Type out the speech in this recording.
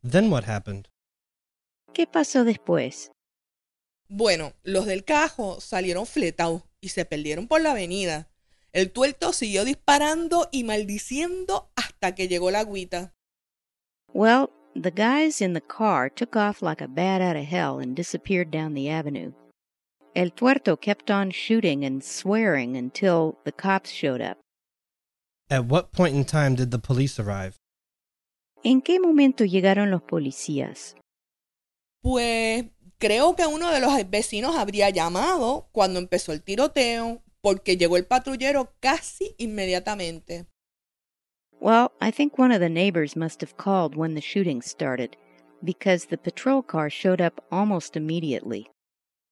Then what happened? ¿Qué pasó después? Bueno, los del cajo salieron fletados y se perdieron por la avenida. El tuerto siguió disparando y maldiciendo hasta que llegó la agüita. Well, the guys in the car took off like a bat out of hell and disappeared down the avenue. El tuerto kept on shooting and swearing until the cops showed up. At what point in time did the police arrive? ¿En qué momento llegaron los policías? Pues creo que uno de los vecinos habría llamado cuando empezó el tiroteo, porque llegó el patrullero casi inmediatamente. Well, I think one of the neighbors must have called when the shooting started, because the patrol car showed up almost immediately.